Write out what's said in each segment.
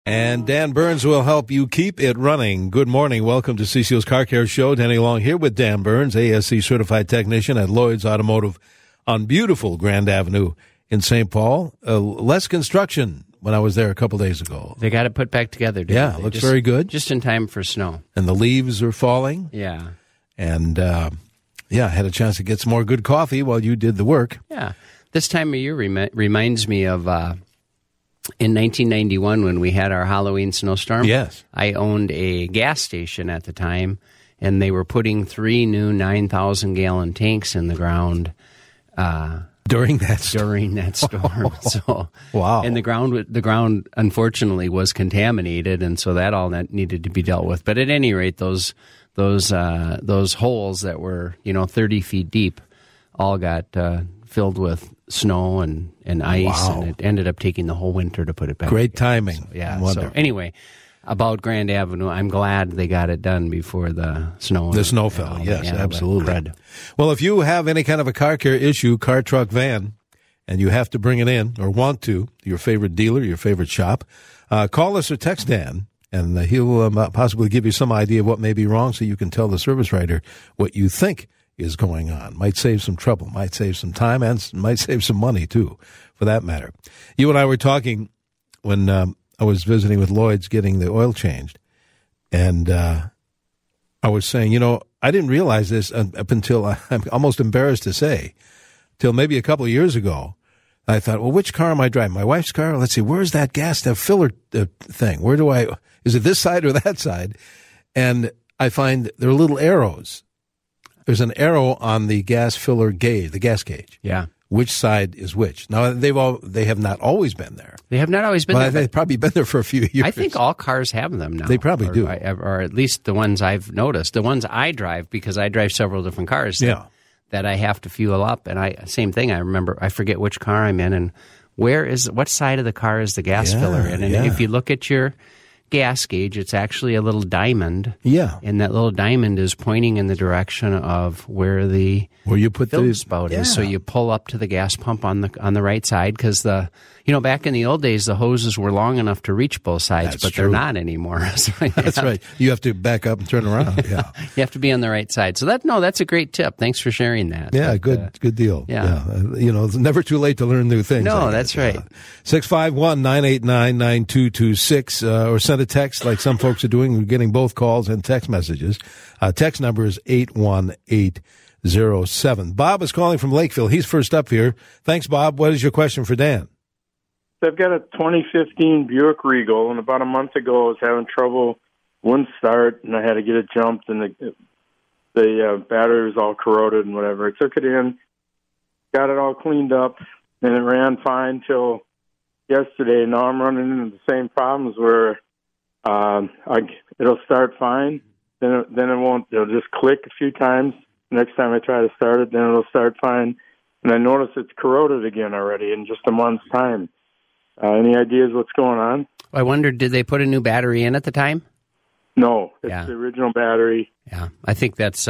And Dan Burns will help you keep it running. Good morning. Welcome to CCO's Car Care Show. Danny Long here with Dan Burns, ASC certified technician at Lloyd's Automotive on beautiful Grand Avenue in St. Paul. Less construction when I was there a couple days ago. They got it put back together, didn't Yeah, they? looks very good. Just in time for snow. And the leaves are falling. Yeah. And, I had a chance to get some more good coffee while you did the work. Yeah. This time of year reminds me of in 1991 when we had our Halloween snowstorm. Yes. I owned a gas station at the time, and they were putting 3 new 9,000-gallon tanks in the ground During that storm. So, wow. And the ground unfortunately was contaminated, and so that all needed to be dealt with. But at any rate, those holes that were 30 feet deep all got filled with snow and ice, Wow. and it ended up taking the whole winter to put it back. Great together. timing. So, yeah. Wonderful. So anyway, about Grand Avenue, I'm glad they got it done before the snow. The snow fell, yes, absolutely. Crud. Well, if you have any kind of a car care issue, car, truck, van, and you have to bring it in or want to, your favorite dealer, your favorite shop, call us or text Dan, and he'll possibly give you some idea of what may be wrong so you can tell the service writer what you think is going on. Might save some trouble, might save some time, and might save some money, too, for that matter. You and I were talking when I was visiting with Lloyd's getting the oil changed, and I was saying, I didn't realize this up until, I'm almost embarrassed to say, till maybe a couple of years ago. I thought, well, which car am I driving? My wife's car? Let's see, where's that filler thing? Is it this side or that side? And I find there are little arrows. There's an arrow on the gas filler gauge, the gas gauge. Yeah. Which side is which? Now, they have not always been there. They have not always been there. They've probably been there for a few years. I think all cars have them now. They probably do. Or at least the ones I've noticed. The ones I drive, because I drive several different cars that I have to fuel up. And same thing, I forget which car I'm in and what side of the car is the gas filler in. And if you look at your gas gauge, it's actually a little diamond. Yeah. And that little diamond is pointing in the direction of where you put the spout is. So you pull up to the gas pump on the right side, because back in the old days, the hoses were long enough to reach both sides, but they're not anymore. So that's right. You have to back up and turn around. Yeah. You have to be on the right side. So that's a great tip. Thanks for sharing that. Yeah, good deal. Yeah. It's never too late to learn new things. No, that's right. 651-989-9226, or send a text like some folks are doing. We're getting both calls and text messages. Text number is 81807. Bob is calling from Lakeville. He's first up here. Thanks, Bob. What is your question for Dan? I've got a 2015 Buick Regal, and about a month ago I was having trouble, wouldn't start, and I had to get it jumped, and the battery was all corroded and whatever. I took it in, got it all cleaned up, and it ran fine till yesterday. Now I'm running into the same problems where it'll start fine, then it won't. It'll just click a few times. Next time I try to start it, then it'll start fine, and I notice it's corroded again already in just a month's time. Any ideas what's going on? I wondered, did they put a new battery in at the time? No, it's the original battery. Yeah, I think that's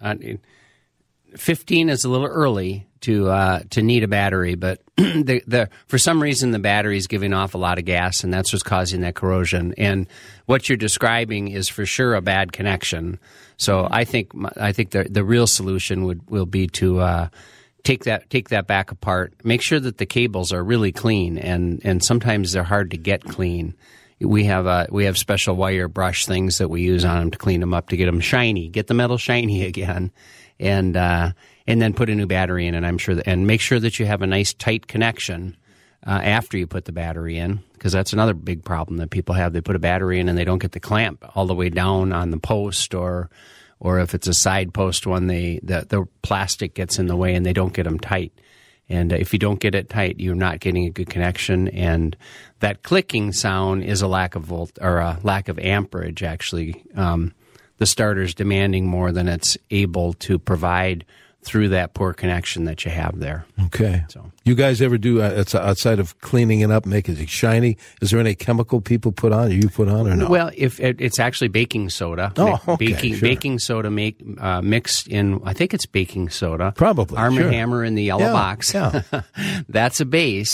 15 is a little early to need a battery, but for some reason the battery is giving off a lot of gas, and that's what's causing that corrosion. And what you're describing is for sure a bad connection. So I think the real solution will be to take that back apart. Make sure that the cables are really clean, and sometimes they're hard to get clean. We have special wire brush things that we use on them to clean them up, to get them shiny, get the metal shiny again, and then put a new battery in. And I'm sure and make sure that you have a nice tight connection after you put the battery in, because that's another big problem that people have. They put a battery in and they don't get the clamp all the way down on the post, or if it's a side post one, the plastic gets in the way and they don't get them tight. And if you don't get it tight, you're not getting a good connection. And that clicking sound is a lack of a lack of amperage. Actually, the starter's demanding more than it's able to provide through that poor connection that you have there. Okay. So you guys ever do outside of cleaning it up, make it shiny? Is there any chemical people put on, or you put on, or no? Well, if it's actually baking soda. Oh, okay, sure. Baking soda mixed in. I think it's baking soda. Probably. Arm & sure. Hammer in the yellow box. Yeah. That's a base.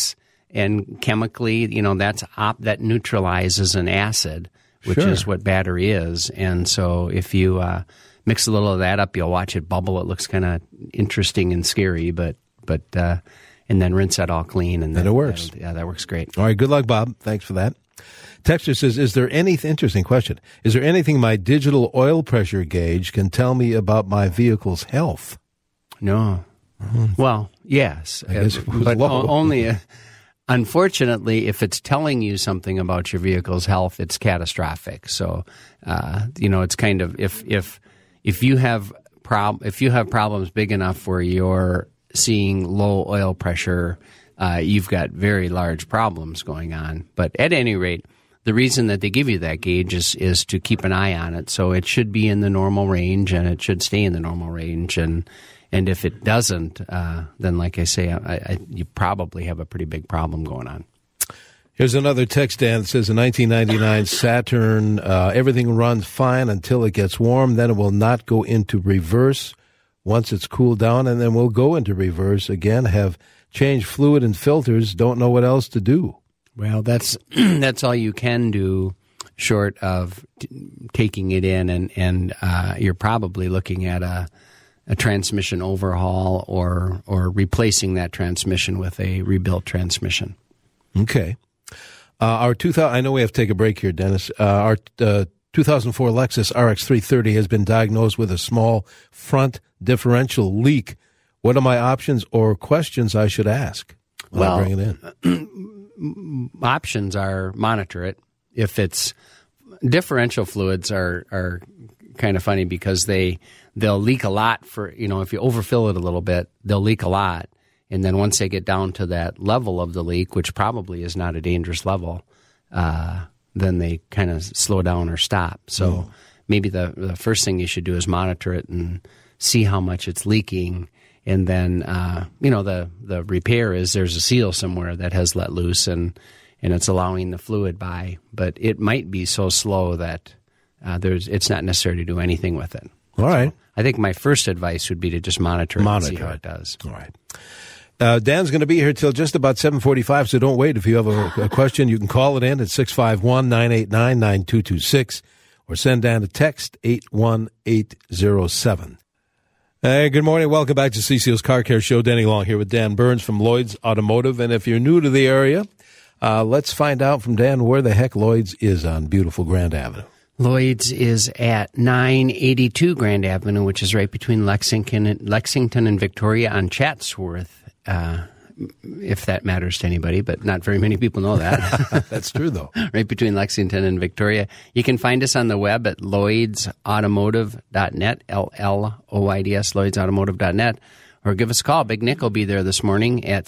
and chemically, that neutralizes an acid, which Sure. is what battery is. And so if you mix a little of that up, you'll watch it bubble. It looks kind of interesting and scary, but and then rinse that all clean, and then it works. That works great. All right, good luck, Bob. Thanks for that. Texter says, interesting question, is there anything my digital oil pressure gauge can tell me about my vehicle's health? No. Well, yes, I guess it was but low. only, unfortunately, if it's telling you something about your vehicle's health, it's catastrophic. So, it's kind of, if you have problems big enough where you're seeing low oil pressure, you've got very large problems going on. But at any rate, the reason that they give you that gauge is to keep an eye on it. So it should be in the normal range, and it should stay in the normal range. And if it doesn't, then like I say, you probably have a pretty big problem going on. Here's another text, Dan, that says, a 1999 Saturn, everything runs fine until it gets warm. Then it will not go into reverse once it's cooled down, and then we'll go into reverse again, have changed fluid and filters, don't know what else to do. Well, that's all you can do, short of taking it in, and you're probably looking at a transmission overhaul or replacing that transmission with a rebuilt transmission. Okay. I know we have to take a break here, Dennis. Our 2004 Lexus RX 330 has been diagnosed with a small front differential leak. What are my options or questions I should ask when I bring it in? Options are monitor it. If it's differential fluids are kind of funny because they'll leak a lot if you overfill it a little bit, they'll leak a lot. And then once they get down to that level of the leak, which probably is not a dangerous level, then they kind of slow down or stop. So maybe the first thing you should do is monitor it and see how much it's leaking. And then, the repair is there's a seal somewhere that has let loose and it's allowing the fluid by. But it might be so slow that it's not necessary to do anything with it. All right. So I think my first advice would be to just monitor it and see how it does. All right. Dan's going to be here till just about 7:45, so don't wait. If you have a question, you can call it in at 651-989-9226 or send Dan a text 81807. Hey, good morning. Welcome back to CCO's Car Care Show. Denny Long here with Dan Burns from Lloyd's Automotive. And if you're new to the area, let's find out from Dan where the heck Lloyd's is on beautiful Grand Avenue. Lloyd's is at 982 Grand Avenue, which is right between Lexington and Victoria on Chatsworth, if that matters to anybody, but not very many people know that. That's true, though. Right between Lexington and Victoria. You can find us on the web at lloydsautomotive.net, LLOIDS, lloydsautomotive.net, or give us a call. Big Nick will be there this morning at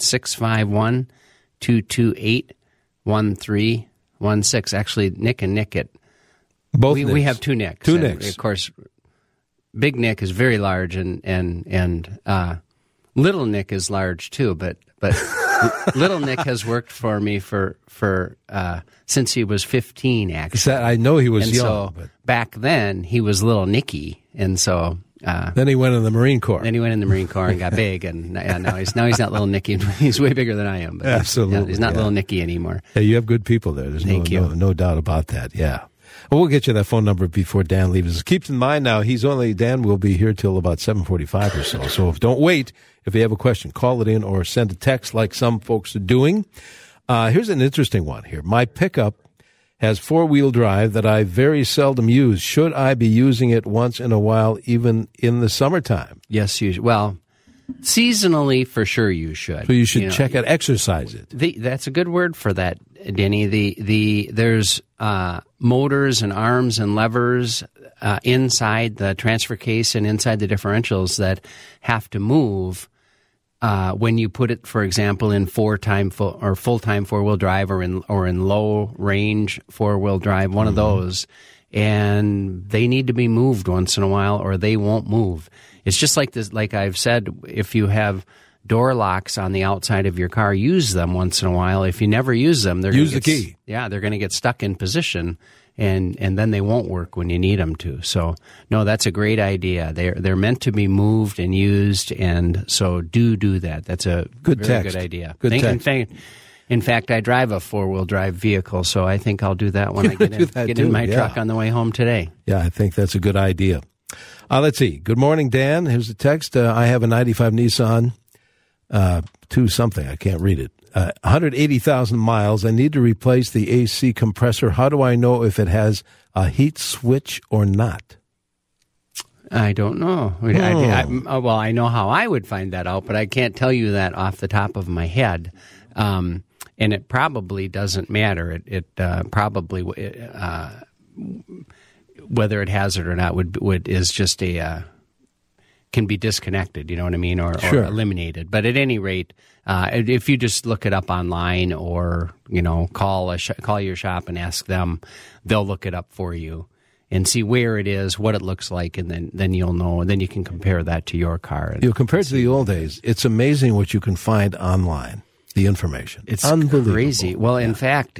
651-228-1316. Actually, Nick and Nick at Both we have two Nicks. Two Nicks. Of course, Big Nick is very large, and Little Nick is large too. But Little Nick has worked for me for since he was 15. Actually, I know he was young. So back then he was Little Nicky, and so then he went in the Marine Corps. Then he went in the Marine Corps and got big, and now he's not Little Nicky. He's way bigger than I am. But Absolutely, he's not Little Nicky anymore. Hey, you have good people there. There's no doubt about that. Yeah. Well, we'll get you that phone number before Dan leaves. Keep in mind now, Dan will be here till about 7:45 or so. So don't wait. If you have a question, call it in or send a text like some folks are doing. Here's an interesting one here. My pickup has four-wheel drive that I very seldom use. Should I be using it once in a while, even in the summertime? Yes, well, seasonally, for sure you should. So you should check it, exercise it. That's a good word for that, Denny. There's motors and arms and levers inside the transfer case and inside the differentials that have to move when you put it, for example, in full-time four-wheel drive or in low-range four-wheel drive, one of those, and they need to be moved once in a while or they won't move. It's just like this. Like I've said, if you have door locks on the outside of your car, use them once in a while. If you never use them, use the key. Yeah, they're going to get stuck in position, and then they won't work when you need them to. So, no, that's a great idea. They're meant to be moved and used, and so do that. That's a good very text. Good idea. Good text. In fact, I drive a 4-wheel drive vehicle, so I think I'll do that when I get in my truck on the way home today. Yeah, I think that's a good idea. Let's see. Good morning, Dan. Here's the text. I have a 95 Nissan, 2 something. I can't read it. 180,000 miles. I need to replace the AC compressor. How do I know if it has a heat switch or not? I don't know. Well, I know how I would find that out, but I can't tell you that off the top of my head. And it probably doesn't matter. It probably whether it has it or not is just can be disconnected. You know what I mean, or eliminated. But at any rate, if you just look it up online or call your shop and ask them, they'll look it up for you and see where it is, what it looks like, and then you'll know, and then you can compare that to your car. Compared to the old days, it's amazing what you can find online, the information. It's crazy. Well, in fact,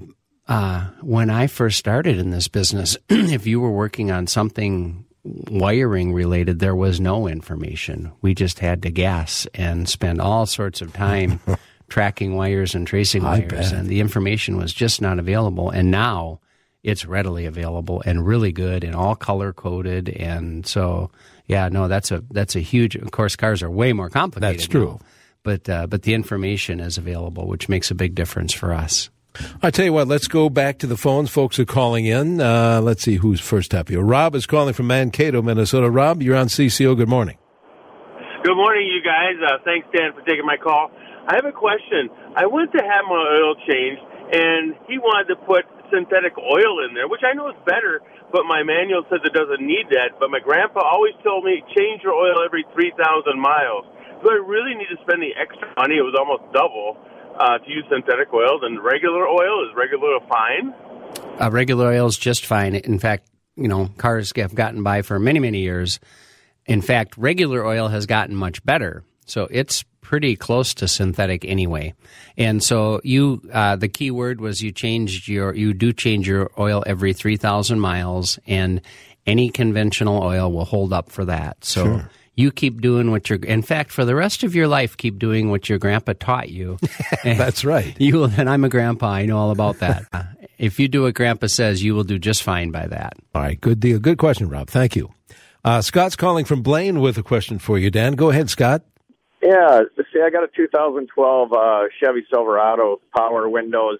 when I first started in this business, if you were working on something wiring related, there was no information. We just had to guess and spend all sorts of time tracking wires and tracing wires, and the information was just not available. And now it's readily available and really good and all color coded. And so, that's a huge. Of course, cars are way more complicated. That's true. Now, but the information is available, which makes a big difference for us. I tell you what, let's go back to the phones. Folks are calling in. Let's see who's first up here. Rob is calling from Mankato, Minnesota. Rob, you're on CCO. Good morning. Good morning, you guys. Thanks, Dan, for taking my call. I have a question. I went to have my oil changed, and he wanted to put synthetic oil in there, which I know is better, but my manual says it doesn't need that. But my grandpa always told me, change your oil every 3,000 miles. Do I really need to spend the extra money? It was almost double to use synthetic oil than regular oil. Is regular oil fine? Regular oil is just fine. In fact, cars have gotten by for many, many years. In fact, regular oil has gotten much better. So it's pretty close to synthetic anyway. And so the key word was you do change your oil every 3,000 miles, and any conventional oil will hold up for that. So sure. You keep doing in fact, for the rest of your life, keep doing what your grandpa taught you. That's right. And I'm a grandpa. I know all about that. If you do what grandpa says, you will do just fine by that. All right. Good deal. Good question, Rob. Thank you. Scott's calling from Blaine with a question for you, Dan. Go ahead, Scott. Yeah. See, I got a 2012 Chevy Silverado, power windows.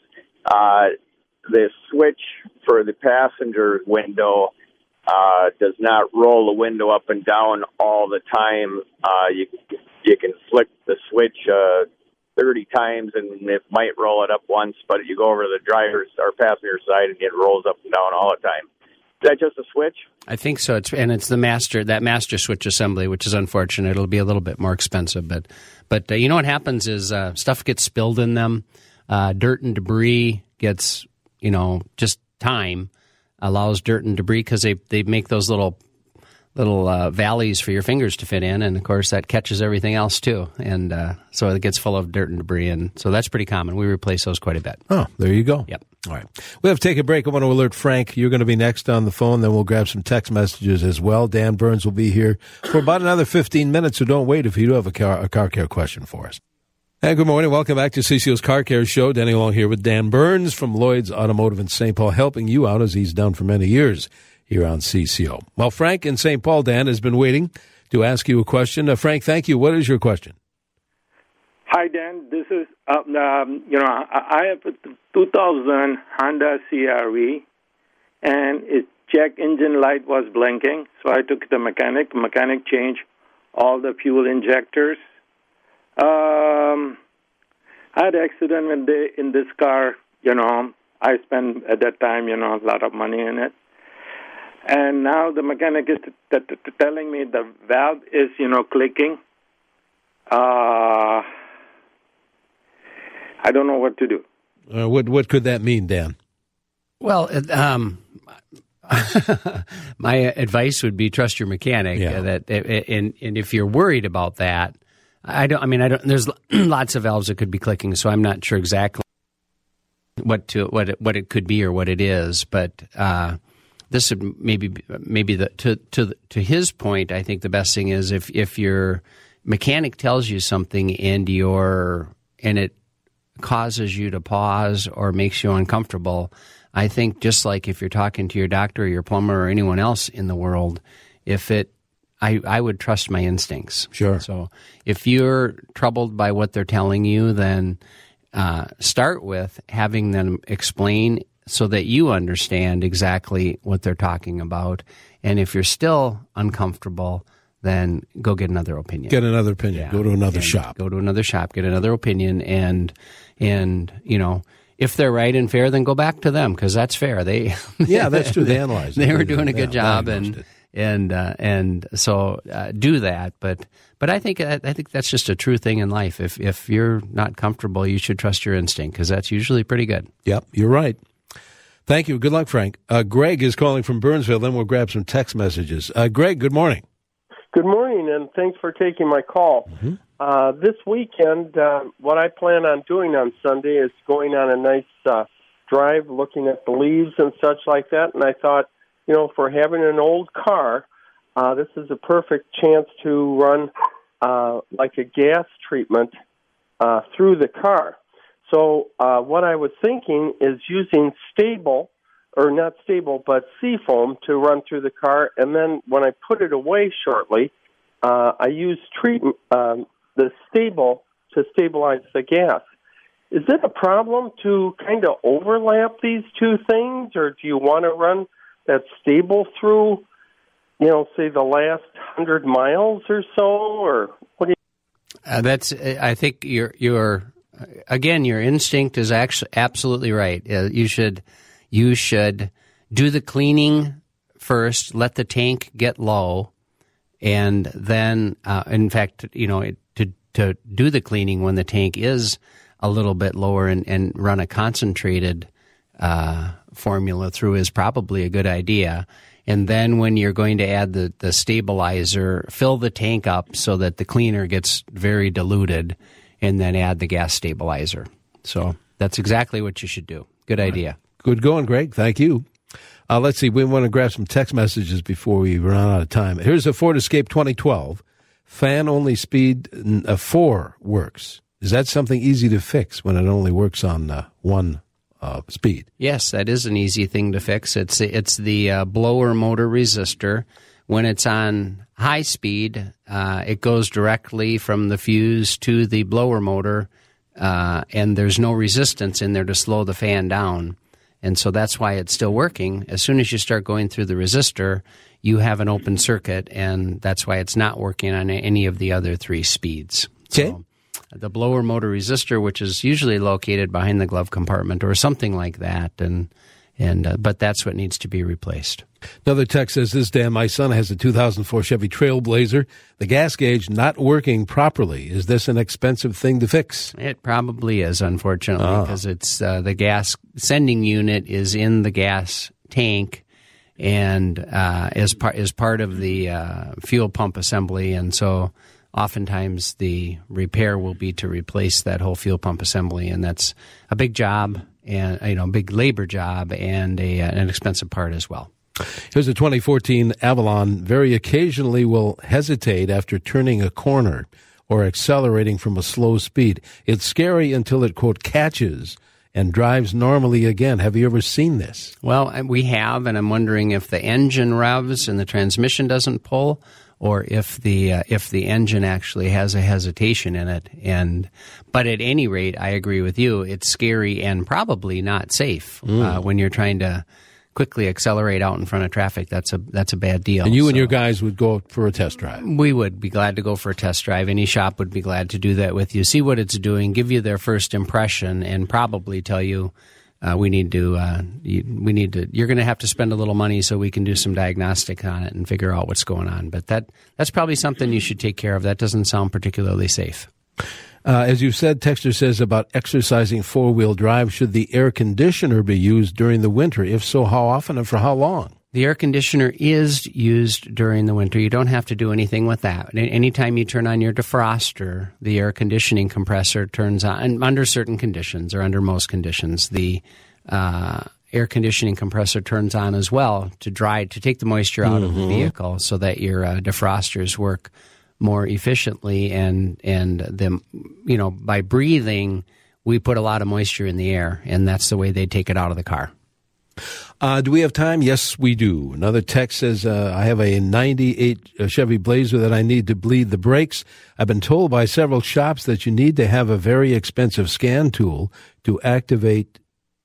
The switch for the passenger window does not roll the window up and down all the time. You can flick the switch 30 times and it might roll it up once, but you go over to the driver's or passenger side and it rolls up and down all the time. Is that just a switch? I think so. It's the master switch assembly, which is unfortunate. It'll be a little bit more expensive, but you know what happens is stuff gets spilled in them. Dirt and debris gets, just time allows dirt and debris because they make those little valleys for your fingers to fit in, and of course that catches everything else too, and so it gets full of dirt and debris, and so that's pretty common. We replace those quite a bit. Oh, there you go. Yep. All right. We have to take a break. I want to alert Frank. You're going to be next on the phone. Then we'll grab some text messages as well. Dan Burns will be here for about another 15 minutes, so don't wait if you do have a car care question for us. And good morning. Welcome back to CCO's Car Care Show. Danny along here with Dan Burns from Lloyd's Automotive in St. Paul, helping you out as he's done for many years here on CCO. Well, Frank in St. Paul, Dan, has been waiting to ask you a question. Frank, thank you. What is your question? Hi, Dan. This is, I have a 2000 Honda CR-V, and its check engine light was blinking, so I took the mechanic. The mechanic changed all the fuel injectors. I had an accident in this car, I spent at that time, a lot of money in it. And now the mechanic is telling me the valve is, clicking. I don't know what to do. What could that mean, Dan? Well, my advice would be trust your mechanic. Yeah. And if you're worried about that, I don't. There's lots of valves that could be clicking, so I'm not sure exactly what it could be or what it is. But this would maybe to his point. I think the best thing is if your mechanic tells you something and causes you to pause or makes you uncomfortable, I think just like if you're talking to your doctor or your plumber or anyone else in the world, I would trust my instincts. Sure. So if you're troubled by what they're telling you, then start with having them explain so that you understand exactly what they're talking about. And if you're still uncomfortable, then go get another opinion. Get another opinion. Yeah. Go to another shop. Go to another shop, get another opinion, and if they're right and fair, then go back to them because that's fair. Yeah, that's true. They analyzed it. They were doing a good job, diagnosed and so do that. But I think that's just a true thing in life. If you're not comfortable, you should trust your instinct because that's usually pretty good. Yep, you're right. Thank you. Good luck, Frank. Greg is calling from Burnsville. Then we'll grab some text messages. Greg, good morning. Good morning, and thanks for taking my call. Mm-hmm. This weekend, what I plan on doing on Sunday is going on a nice drive, looking at the leaves and such like that. And I thought, for having an old car, this is a perfect chance to run like a gas treatment through the car. So what I was thinking is using seafoam to run through the car, and then when I put it away shortly, I use the stable to stabilize the gas. Is it a problem to kind of overlap these two things, or do you want to run that stable through, say the last 100 miles or so, or what do you? I think your instinct is actually absolutely right. You should do the cleaning first, let the tank get low, and then, in fact, to do the cleaning when the tank is a little bit lower and run a concentrated formula through is probably a good idea. And then when you're going to add the stabilizer, fill the tank up so that the cleaner gets very diluted, and then add the gas stabilizer. So that's exactly what you should do. Good idea. Good going, Greg. Thank you. Let's see. We want to grab some text messages before we run out of time. Here's a Ford Escape 2012. Fan-only speed 4 works. Is that something easy to fix when it only works on one speed? Yes, that is an easy thing to fix. It's the blower motor resistor. When it's on high speed, it goes directly from the fuse to the blower motor, and there's no resistance in there to slow the fan down. And so that's why it's still working. As soon as you start going through the resistor, you have an open circuit, and that's why it's not working on any of the other 3 speeds. Okay. So the blower motor resistor, which is usually located behind the glove compartment or something like that, but that's what needs to be replaced. Another text says this, Dan, my son has a 2004 Chevy Trailblazer. The gas gauge not working properly. Is this an expensive thing to fix? It probably is, unfortunately, because it's the gas sending unit is in the gas tank and is part of the fuel pump assembly, and so oftentimes the repair will be to replace that whole fuel pump assembly, and that's a big job and a big labor job and an expensive part as well. Here's a 2014 Avalon. Very occasionally will hesitate after turning a corner or accelerating from a slow speed. It's scary until it, quote, catches and drives normally again. Have you ever seen this? Well, we have, and I'm wondering if the engine revs and the transmission doesn't pull, or if the engine actually has a hesitation in it. But at any rate, I agree with you. It's scary and probably not safe when you're trying to quickly accelerate out in front of traffic. That's a bad deal. And you and your guys would go for a test drive. We would be glad to go for a test drive. Any shop would be glad to do that with you. See what it's doing, give you their first impression, and probably tell you you're going to have to spend a little money so we can do some diagnostic on it and figure out what's going on. But that's probably something you should take care of. That doesn't sound particularly safe. As you said, Texter says about exercising four-wheel drive, should the air conditioner be used during the winter? If so, how often and for how long? The air conditioner is used during the winter. You don't have to do anything with that. Anytime you turn on your defroster, the air conditioning compressor turns on, and under certain conditions or under most conditions, the air conditioning compressor turns on as well to take the moisture out of the vehicle so that your defrosters work more efficiently, and by breathing, we put a lot of moisture in the air, and that's the way they take it out of the car. Do we have time? Yes, we do. Another text says, I have a 98 Chevy Blazer that I need to bleed the brakes. I've been told by several shops that you need to have a very expensive scan tool to activate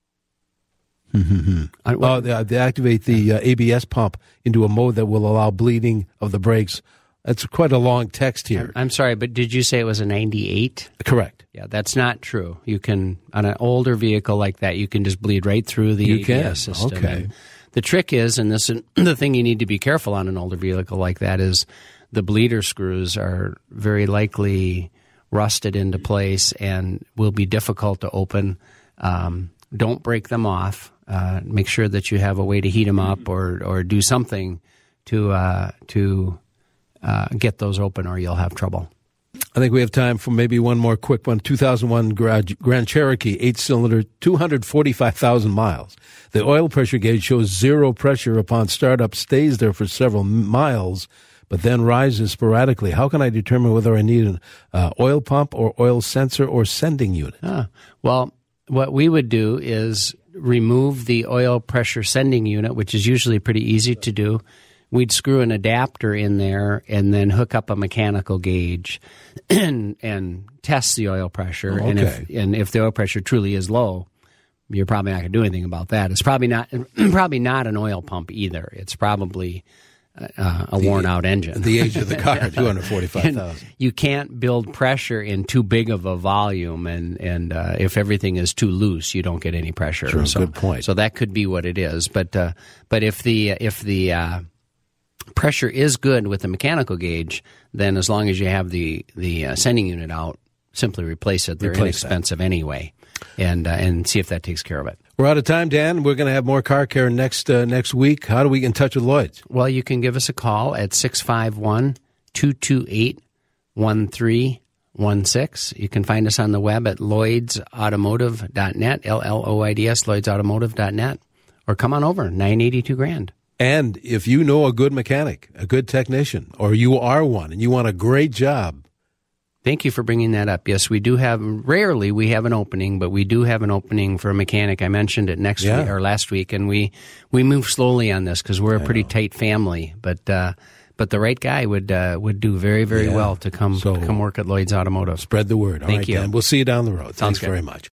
activate the ABS pump into a mode that will allow bleeding of the brakes. That's quite a long text here. I'm sorry, but did you say it was a 98? Correct. Yeah, that's not true. You can, on an older vehicle like that, you can just bleed right through the ABS system. Okay. And the trick is, and this is the thing you need to be careful on an older vehicle like that, is the bleeder screws are very likely rusted into place and will be difficult to open. Don't break them off. Make sure that you have a way to heat them up or do something to get those open, or you'll have trouble. I think we have time for maybe one more quick one. 2001 Grand Cherokee, 8-cylinder, 245,000 miles. The oil pressure gauge shows zero pressure upon startup, stays there for several miles, but then rises sporadically. How can I determine whether I need an oil pump or oil sensor or sending unit? Well, what we would do is remove the oil pressure sending unit, which is usually pretty easy to do. We'd screw an adapter in there and then hook up a mechanical gauge and test the oil pressure. Okay. And if the oil pressure truly is low, you're probably not going to do anything about that. It's probably not an oil pump either. It's probably a worn-out engine. The age of the car, 245,000. You can't build pressure in too big of a volume, and if everything is too loose, you don't get any pressure. Sure, so, good point. So that could be what it is. But if the pressure is good with the mechanical gauge, then as long as you have the sending unit out, simply replace it. They're inexpensive anyway, and see if that takes care of it. We're out of time, Dan. We're going to have more car care next week. How do we get in touch with Lloyd's? Well, you can give us a call at 651-228-1316. You can find us on the web at lloydsautomotive.net, LLOIDS, lloydsautomotive.net, or come on over, 982 Grand. And if you know a good mechanic, a good technician, or you are one and you want a great job. Thank you for bringing that up. Yes, we do have, rarely we have an opening, but we do have an opening for a mechanic. I mentioned it week or last week, and we move slowly on this because we're a pretty tight family. But the right guy would do very, very well to come work at Lloyd's Automotive. Spread the word. Thank you. Dan. We'll see you down the road. Sounds Thanks very much.